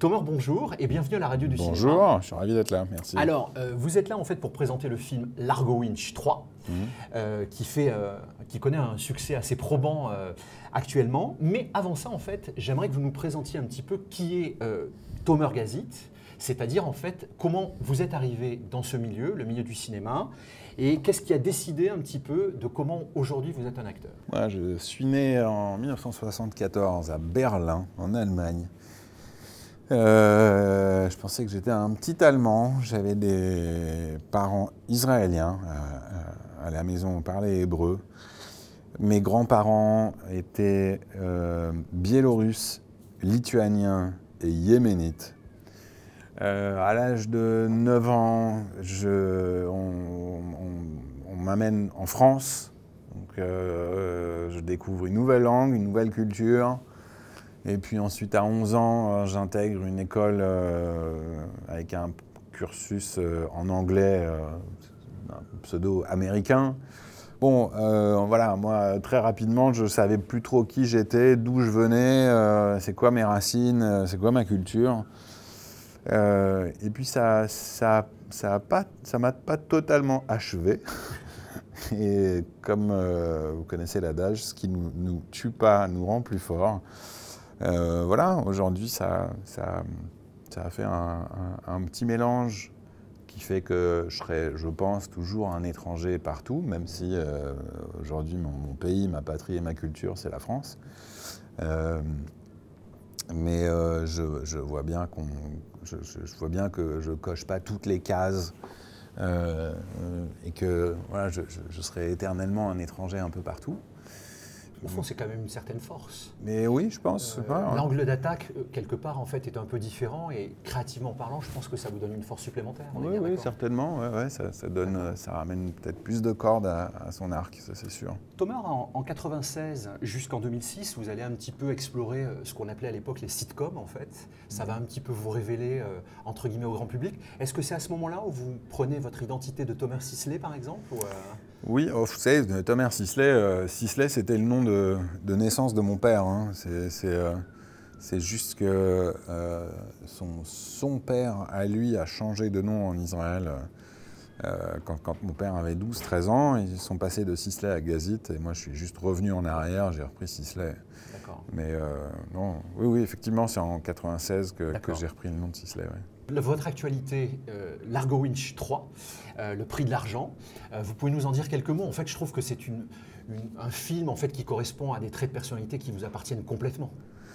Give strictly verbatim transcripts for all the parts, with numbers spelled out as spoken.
Thomas, bonjour et bienvenue à la radio du bonjour, cinéma. Bonjour, je suis ravi d'être là, merci. Alors, euh, vous êtes là en fait pour présenter le film Largo Winch trois, mmh. euh, qui, fait, euh, qui connaît un succès assez probant euh, actuellement. Mais avant ça, en fait, j'aimerais que vous nous présentiez un petit peu qui est euh, Tomer Gazit, c'est-à-dire en fait comment vous êtes arrivé dans ce milieu, le milieu du cinéma, et qu'est-ce qui a décidé un petit peu de comment aujourd'hui vous êtes un acteur. Moi, je suis né en mille neuf cent soixante-quatorze à Berlin, en Allemagne. Euh, je pensais que j'étais un petit Allemand. J'avais des parents israéliens. À, à, à la maison, on parlait hébreu. Mes grands-parents étaient euh, biélorusses, lituaniens et yéménites. Euh, à l'âge de neuf ans, je, on, on, on m'amène en France. Donc, euh, je découvre une nouvelle langue, une nouvelle culture. Et puis ensuite, à onze ans, j'intègre une école euh, avec un cursus euh, en anglais, euh, un pseudo-américain. Bon, euh, voilà, moi, très rapidement, je ne savais plus trop qui j'étais, d'où je venais, euh, c'est quoi mes racines, c'est quoi ma culture. Euh, et puis, ça ça, ça, pas, ça m'a pas totalement achevé. Et comme euh, vous connaissez l'adage, ce qui ne nous, nous tue pas nous rend plus forts. Euh, voilà, aujourd'hui, ça, ça, ça a fait un, un, un petit mélange qui fait que je serai, je pense, toujours un étranger partout, même si euh, aujourd'hui, mon, mon pays, ma patrie et ma culture, c'est la France. Euh, mais euh, je, je, vois bien qu'on, je, je, je vois bien que je coche pas toutes les cases euh, et que voilà, je, je, je serai éternellement un étranger un peu partout. Au fond, c'est quand même une certaine force. Mais oui, je pense. Euh, ouais, ouais. L'angle d'attaque, quelque part, en fait, est un peu différent et créativement parlant, je pense que ça vous donne une force supplémentaire. On oui, est bien oui, certainement. Ouais, ouais, ça, ça, donne, ça ramène peut-être plus de cordes à, à son arc, ça c'est sûr. Thomas, en, en quatre-vingt-seize jusqu'en deux mille six, vous allez un petit peu explorer ce qu'on appelait à l'époque les sitcoms, en fait. Ça va un petit peu vous révéler, euh, entre guillemets, au grand public. Est-ce que c'est à ce moment-là où vous prenez votre identité de Tomer Sisley, par exemple ou, euh... Oui, oh, vous savez, Tomer Sisley, euh, Sisley, c'était le nom de, de naissance de mon père. Hein. C'est, c'est, euh, c'est juste que euh, son, son père, à lui, a changé de nom en Israël. Euh, quand, quand mon père avait douze treize ans, ils sont passés de Sisley à Gazit, et moi je suis juste revenu en arrière, j'ai repris Sisley. D'accord. Mais euh, non, oui, oui, effectivement, c'est en quatre-vingt-seize que, que j'ai repris le nom de Sisley. Ouais. Votre actualité, euh, Largo Winch trois, euh, le prix de l'argent, euh, vous pouvez nous en dire quelques mots? En fait, je trouve que c'est une, une, un film en fait, qui correspond à des traits de personnalité qui vous appartiennent complètement.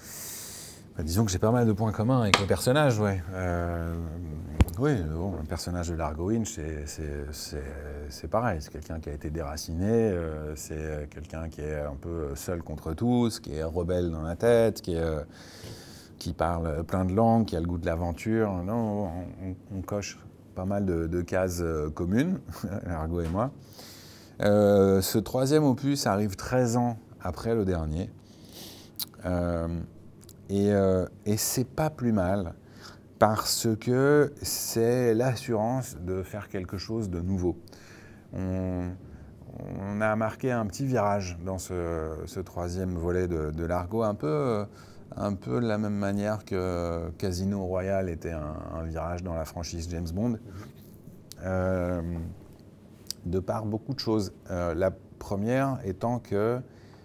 Bah, disons que j'ai pas mal de points communs avec le personnage, ouais. Euh, oui, bon, le personnage de Largo Winch, c'est, c'est, c'est, c'est pareil. C'est quelqu'un qui a été déraciné, euh, c'est quelqu'un qui est un peu seul contre tous, qui est rebelle dans la tête, qui, est, euh, qui parle plein de langues, qui a le goût de l'aventure. Non, on, on coche pas mal de, de cases communes, Largo et moi. Euh, ce troisième opus arrive treize ans après le dernier. Euh, Et, euh, et c'est pas plus mal parce que c'est l'assurance de faire quelque chose de nouveau. On, on a marqué un petit virage dans ce, ce troisième volet de, de Largo, un peu, un peu de la même manière que Casino Royale était un, un virage dans la franchise James Bond, euh, de par beaucoup de choses. Euh, la première étant que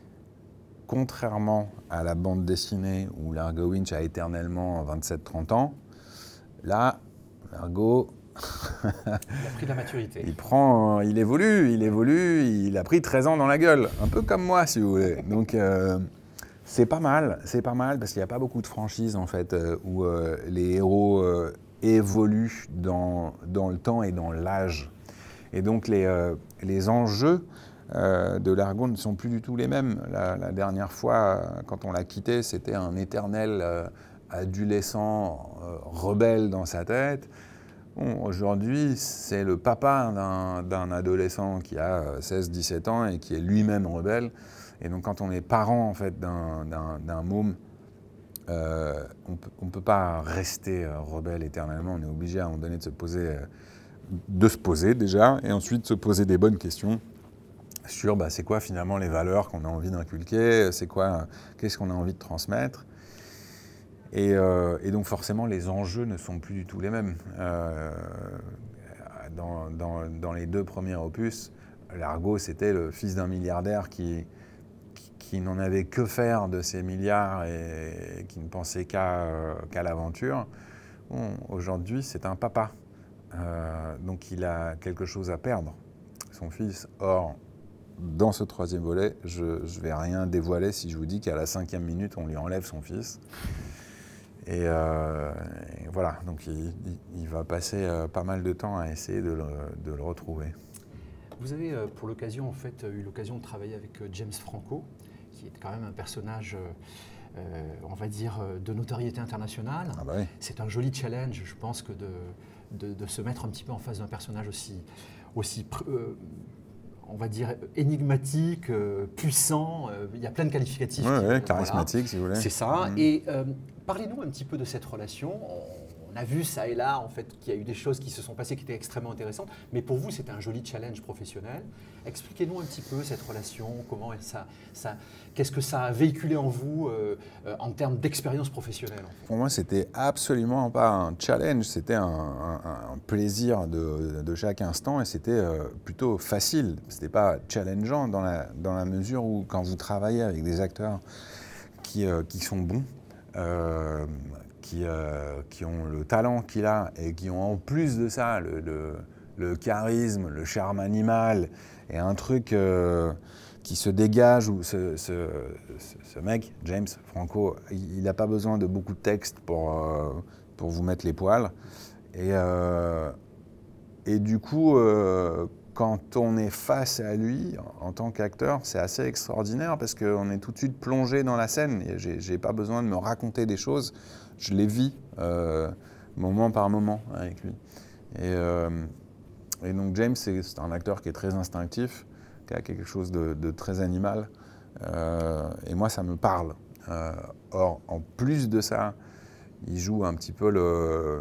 contrairement à la bande dessinée où Largo Winch a éternellement vingt-sept trente ans, là, Largo... il a pris de la maturité. Il, prend, il évolue, il évolue, il a pris treize ans dans la gueule, un peu comme moi si vous voulez. Donc euh, c'est pas mal, c'est pas mal parce qu'il n'y a pas beaucoup de franchises en fait euh, où euh, les héros euh, évoluent dans, dans le temps et dans l'âge. Et donc les, euh, les enjeux Euh, de Largo ne sont plus du tout les mêmes. La, la dernière fois, euh, quand on l'a quitté, c'était un éternel euh, adolescent euh, rebelle dans sa tête. Bon, aujourd'hui, c'est le papa d'un, d'un adolescent qui a seize dix-sept ans et qui est lui-même rebelle. Et donc, quand on est parent en fait, d'un, d'un, d'un môme, euh, on ne peut pas rester euh, rebelle éternellement. On est obligé à un moment donné de se poser, euh, de se poser déjà, et ensuite de se poser des bonnes questions sur bah, c'est quoi finalement les valeurs qu'on a envie d'inculquer, c'est quoi, qu'est-ce qu'on a envie de transmettre. Et, euh, et donc forcément, les enjeux ne sont plus du tout les mêmes. Euh, dans, dans, dans les deux premiers opus, Largo, c'était le fils d'un milliardaire qui, qui, qui n'en avait que faire de ses milliards et, et qui ne pensait qu'à euh, qu'à l'aventure. Bon, aujourd'hui, c'est un papa. Euh, donc il a quelque chose à perdre, son fils. Or, dans ce troisième volet, je ne vais rien dévoiler si je vous dis qu'à la cinquième minute, on lui enlève son fils. Et, euh, et voilà, donc il, il va passer euh, pas mal de temps à essayer de le, de le retrouver. Vous avez euh, pour l'occasion en fait eu l'occasion de travailler avec euh, James Franco, qui est quand même un personnage, euh, on va dire, de notoriété internationale. Ah bah oui. C'est un joli challenge, je pense, que de, de, de se mettre un petit peu en face d'un personnage aussi, aussi euh, on va dire, énigmatique, euh, puissant. Euh, il y a plein de qualificatifs. Ouais, qui, ouais, euh, charismatique, voilà. si vous voulez. C'est ça. Mmh. Et euh, parlez-nous un petit peu de cette relation. On, on a vu ça et là, en fait, qu'il y a eu des choses qui se sont passées qui étaient extrêmement intéressantes. Mais pour vous, c'était un joli challenge professionnel. Expliquez-nous un petit peu cette relation, comment ça, ça, qu'est-ce que ça a véhiculé en vous euh, euh, en termes d'expérience professionnelle. En fait. Pour moi, c'était absolument pas un challenge, c'était un, un, un plaisir de, de chaque instant et c'était euh, plutôt facile. C'était pas challengeant dans la, dans la mesure où quand vous travaillez avec des acteurs qui, euh, qui sont bons, euh, qui, euh, qui ont le talent qu'il a et qui ont en plus de ça le, le, le charisme, le charme animal et un truc euh, qui se dégage, où ce, ce, ce mec, James Franco, il n'a pas besoin de beaucoup de texte pour, euh, pour vous mettre les poils. Et, euh, et du coup, euh, quand on est face à lui, en tant qu'acteur, c'est assez extraordinaire parce qu'on est tout de suite plongé dans la scène. Je n'ai pas besoin de me raconter des choses, je les vis euh, moment par moment avec lui. Et, euh, et donc James, c'est un acteur qui est très instinctif, qui a quelque chose de, de très animal. Euh, et moi, ça me parle. Euh, or, en plus de ça, il joue un petit peu le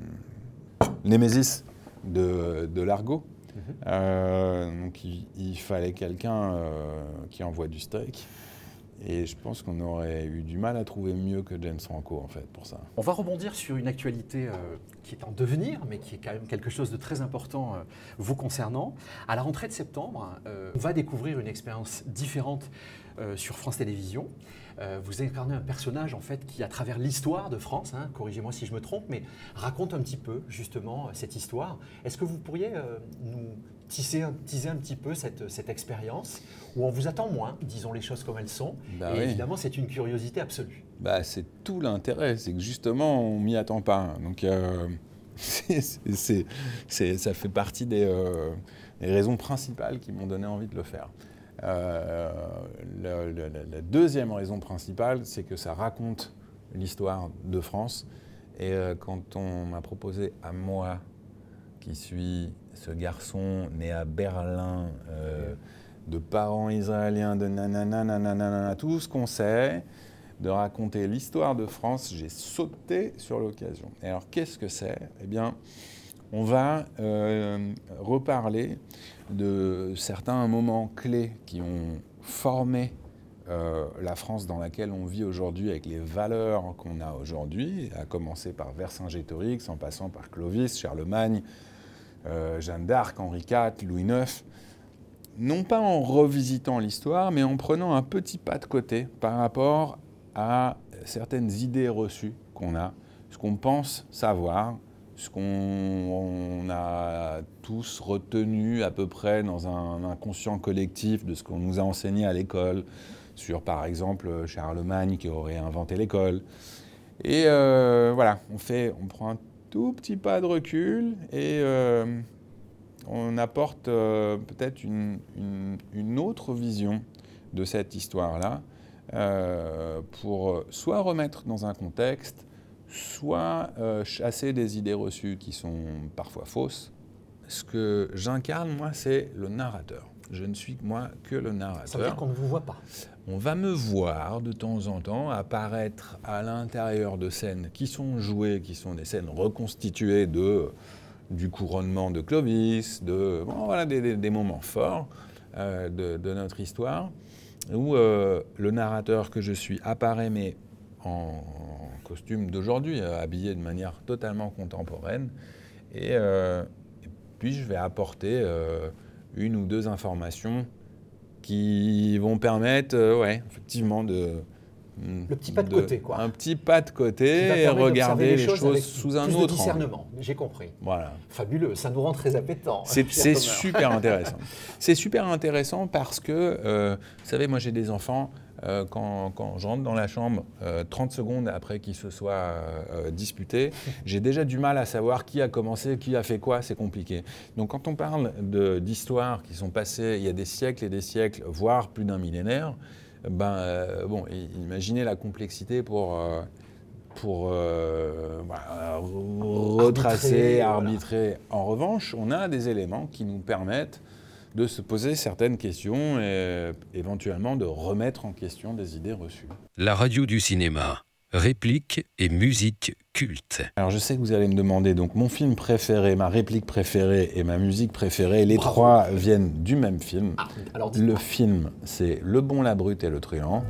Némésis de, de Largo. Mm-hmm. euh, donc, il, il fallait quelqu'un euh, qui envoie du steak. Et je pense qu'on aurait eu du mal à trouver mieux que James Franco, en fait, pour ça. On va rebondir sur une actualité euh, qui est en devenir, mais qui est quand même quelque chose de très important euh, vous concernant. À la rentrée de septembre, euh, on va découvrir une expérience différente euh, sur France Télévisions. Euh, vous incarnez un personnage, en fait, qui, à travers l'histoire de France, hein, corrigez-moi si je me trompe, mais raconte un petit peu, justement, cette histoire. Est-ce que vous pourriez euh, nous teaser, teaser un petit peu cette, cette expérience où on vous attend moins, disons les choses comme elles sont, bah et oui. Évidemment, c'est une curiosité absolue. Bah, c'est tout l'intérêt, c'est que justement, on m'y attend pas. Donc, euh, c'est, c'est, c'est, ça fait partie des, euh, des raisons principales qui m'ont donné envie de le faire. Euh, le, le, la deuxième raison principale, c'est que ça raconte l'histoire de France. Et euh, quand on m'a proposé à moi, qui suis ce garçon né à Berlin, euh, de parents israéliens, de nanana, nanana, nanana, tout ce qu'on sait, de raconter l'histoire de France, j'ai sauté sur l'occasion. Et alors, qu'est-ce que c'est ? Eh bien, on va euh, reparler de certains moments clés qui ont formé euh, la France dans laquelle on vit aujourd'hui, avec les valeurs qu'on a aujourd'hui, à commencer par Vercingétorix, en passant par Clovis, Charlemagne, euh, Jeanne d'Arc, Henri quatre, Louis neuf. Non pas en revisitant l'histoire, mais en prenant un petit pas de côté par rapport à certaines idées reçues qu'on a, ce qu'on pense savoir, ce qu'on on a tous retenu à peu près dans un inconscient collectif de ce qu'on nous a enseigné à l'école, sur par exemple Charlemagne qui aurait inventé l'école. Et euh, voilà, on, fait, on prend un tout petit pas de recul et euh, on apporte euh, peut-être une, une, une autre vision de cette histoire-là euh, pour soit remettre dans un contexte, soit euh, chasser des idées reçues qui sont parfois fausses. Ce que j'incarne, moi, c'est le narrateur. Je ne suis, moi, que le narrateur. Ça veut dire qu'on ne vous voit pas. On va me voir de temps en temps apparaître à l'intérieur de scènes qui sont jouées, qui sont des scènes reconstituées de, du couronnement de Clovis, de, bon, voilà, des, des, des moments forts euh, de, de notre histoire, où euh, le narrateur que je suis apparaît, mais en costume d'aujourd'hui, habillé de manière totalement contemporaine. Et, euh, et puis je vais apporter euh, une ou deux informations qui vont permettre, euh, ouais, effectivement, de... Le petit pas de, de côté, quoi. Un petit pas de côté et regarder les, les choses, choses sous un plus autre de discernement, j'ai compris. Voilà. Fabuleux, ça nous rend très appétants. C'est super intéressant. C'est super intéressant parce que, euh, vous savez, moi j'ai des enfants, euh, quand, quand je rentre dans la chambre, euh, trente secondes après qu'ils se soient euh, disputés, j'ai déjà du mal à savoir qui a commencé, qui a fait quoi, c'est compliqué. Donc quand on parle d'histoires qui sont passées il y a des siècles et des siècles, voire plus d'un millénaire, ben, euh, bon, imaginez la complexité pour, euh, pour euh, bah, retracer, arbitrer. arbitrer. Voilà. En revanche, on a des éléments qui nous permettent de se poser certaines questions et éventuellement de remettre en question des idées reçues. La radio du cinéma, réplique et musique culte. Alors je sais que vous allez me demander, donc mon film préféré, ma réplique préférée et ma musique préférée, les Bravo. trois viennent du même film. Ah, alors le film, c'est Le Bon, la Brute et le Truand.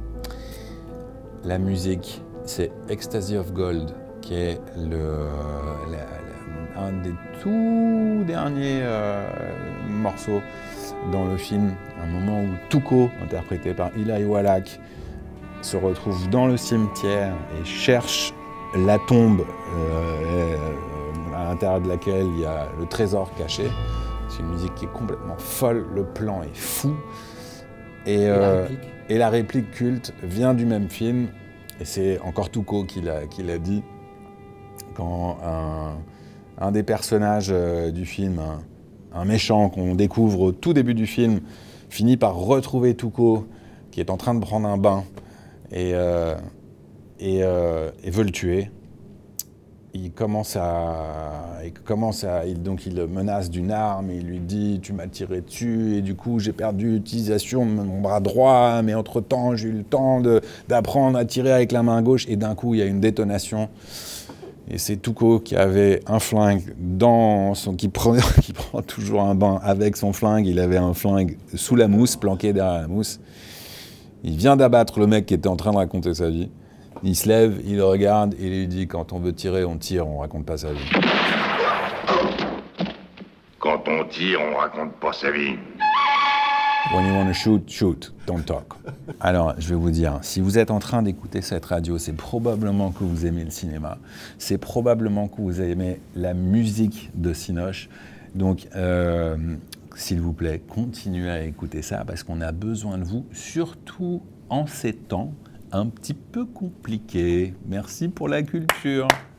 La musique, c'est Ecstasy of Gold, qui est le, la, la, un des tout derniers euh, morceaux dans le film. Un moment où Tuco, interprété par Eli Wallach, se retrouve dans le cimetière et cherche la tombe euh, à l'intérieur de laquelle il y a le trésor caché. C'est une musique qui est complètement folle, le plan est fou. Et, et, euh, la, et la réplique culte vient du même film, et c'est encore Tuco qui l'a, qui l'a dit, quand un, un des personnages euh, du film, un, un méchant qu'on découvre au tout début du film, finit par retrouver Tuco qui est en train de prendre un bain et, euh, et, euh, et veut le tuer. Il commence à, il commence à, il, donc il le menace d'une arme, et il lui dit « tu m'as tiré dessus et du coup j'ai perdu l'utilisation de mon bras droit, mais entre-temps j'ai eu le temps de, d'apprendre à tirer avec la main gauche » et d'un coup il y a une détonation. Et c'est Tuco qui avait un flingue dans son, qui prend, qui prend toujours un bain avec son flingue, il avait un flingue sous la mousse, planqué derrière la mousse. Il vient d'abattre le mec qui était en train de raconter sa vie. Il se lève, il le regarde et il lui dit « Quand on veut tirer, on tire, on raconte pas sa vie. » Quand on tire, on raconte pas sa vie. When you want to shoot, shoot, don't talk. Alors, je vais vous dire, si vous êtes en train d'écouter cette radio, c'est probablement que vous aimez le cinéma. C'est probablement que vous aimez la musique de Cinoche. Donc, euh, s'il vous plaît, continuez à écouter ça parce qu'on a besoin de vous, surtout en ces temps un petit peu compliqués. Merci pour la culture.